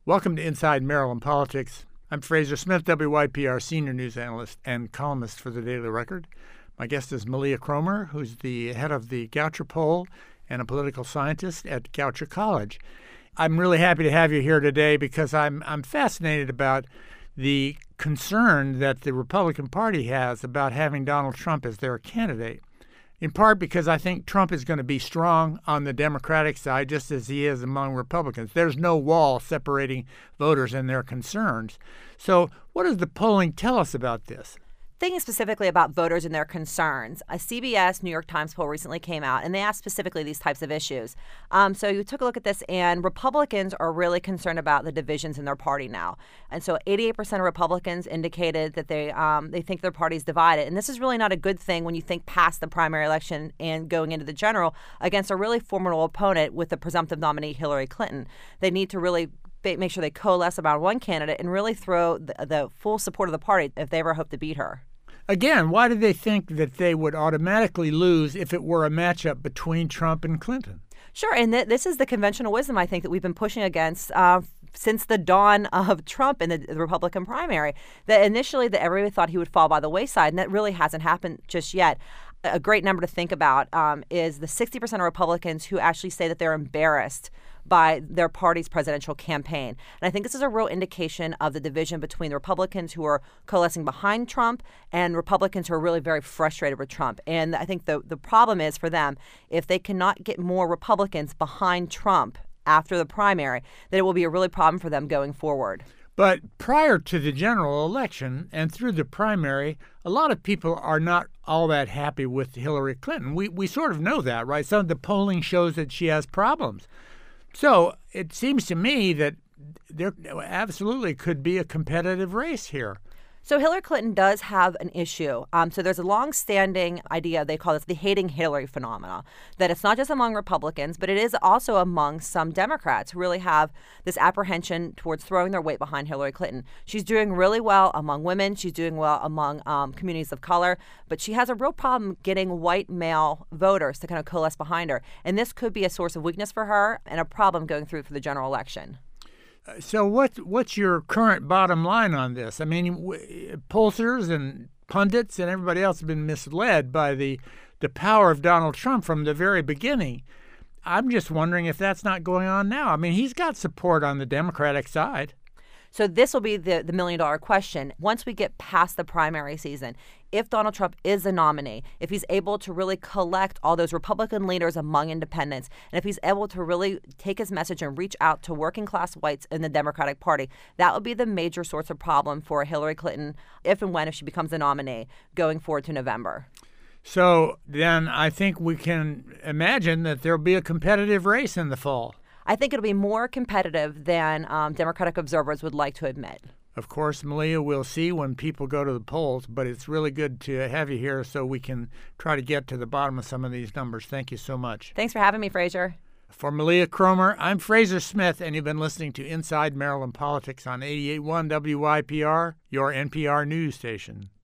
Welcome to Inside Maryland Politics. I'm Fraser Smith, WYPR senior news analyst and columnist for the Daily Record. My guest is Malia Cromer, who's the head of the Goucher Poll and a political scientist at Goucher College. I'm really happy to have you here today because I'm fascinated about the concern that the Republican Party has about having Donald Trump as their candidate, in part because I think Trump is going to be strong on the Democratic side, just as he is among Republicans. There's no wall separating voters and their concerns. So what does the polling tell us about this? Thinking specifically about voters and their concerns, a CBS New York Times poll recently came out, and they asked specifically these types of issues. So you took a look at this, and Republicans are really concerned about the divisions in their party now. And so 88% of Republicans indicated that they think their party is divided. And this is really not a good thing when you think past the primary election and going into the general against a really formidable opponent with the presumptive nominee Hillary Clinton. They need to really make sure they coalesce about one candidate and really throw the full support of the party if they ever hope to beat her. Again, why do they think that they would automatically lose if it were a matchup between Trump and Clinton? Sure, and this is the conventional wisdom, I think, that we've been pushing against since the dawn of Trump in the Republican primary, that initially that everybody thought he would fall by the wayside, and that really hasn't happened just yet. A great number to think about is the 60% of Republicans who actually say that they're embarrassed by their party's presidential campaign. And I think this is a real indication of the division between the Republicans who are coalescing behind Trump and Republicans who are really very frustrated with Trump. And I think the problem is for them, if they cannot get more Republicans behind Trump after the primary, that it will be a really problem for them going forward. But prior to the general election and through the primary, a lot of people are not all that happy with Hillary Clinton. We sort of know that, right? Some of the polling shows that she has problems. So it seems to me that there absolutely could be a competitive race here. So Hillary Clinton does have an issue. So there's a long-standing idea, they call this the hating Hillary phenomena, that it's not just among Republicans, but it is also among some Democrats who really have this apprehension towards throwing their weight behind Hillary Clinton. She's doing really well among women. She's doing well among communities of color, but she has a real problem getting white male voters to kind of coalesce behind her. And this could be a source of weakness for her and a problem going through for the general election. So what's your current bottom line on this? I mean, pollsters and pundits and everybody else have been misled by the power of Donald Trump from the very beginning. I'm just wondering if that's not going on now. I mean, he's got support on the Democratic side. So this will be the million-dollar question. Once we get past the primary season, if Donald Trump is the nominee, if he's able to really collect all those Republican leaders among independents, and if he's able to really take his message and reach out to working-class whites in the Democratic Party, that would be the major source of problem for Hillary Clinton if she becomes the nominee going forward to November. So then I think we can imagine that there'll be a competitive race in the fall. I think it'll be more competitive than Democratic observers would like to admit. Of course, Malia, we'll see when people go to the polls, but it's really good to have you here so we can try to get to the bottom of some of these numbers. Thank you so much. Thanks for having me, Fraser. For Malia Cromer, I'm Fraser Smith, and you've been listening to Inside Maryland Politics on 88.1 WYPR, your NPR news station.